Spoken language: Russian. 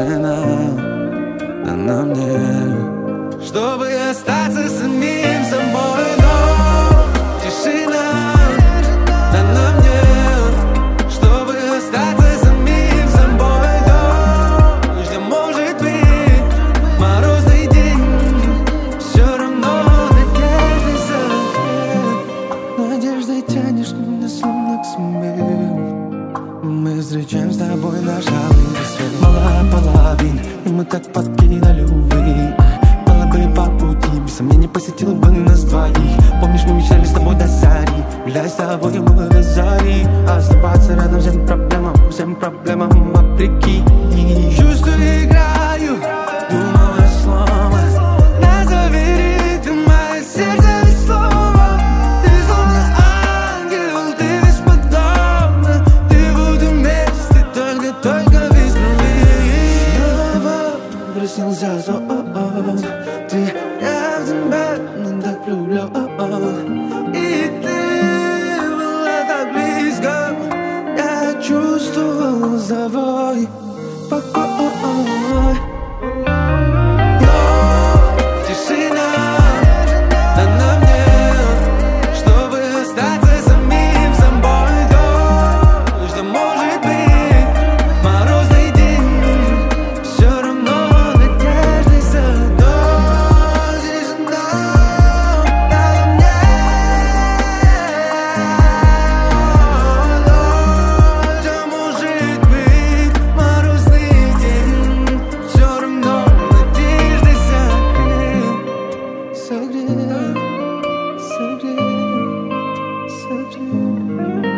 тишина дана мне, чтобы остаться самим собой. Но тишина дана мне, чтобы остаться самим собой. Дождь, а может быть морозный день, все равно надежды согрет. Надеждой тянешь меня словно к себе. Мы встречаем с тобой наш алый рассвет. Мала половин, и мы так подкинули, увы. Было бы по пути, без сомнений посетил бы нас двоих. Помнишь, мы мечтали с тобой до зари, гуляй с тобой мы до зари. Оставаться рядом всем проблемам вопреки. Чувства играю, думала слово. Назови ритм, мое сердце без слова. Ты словно ангел, ты бесподобна. Ты будто вместе, только без крови. Снова проснился сон. Ты, я в тебя так люблю. И ты была так близко. Я чувствовал за тобой покой. Тишина дана мне, чтобы остаться самим собой. Дождь, а может быть морозный день, все равно надежды садок. Тишина дана мне, дождь, а может быть морозный день, все равно надежды согрет, согрет, согрет, согрет.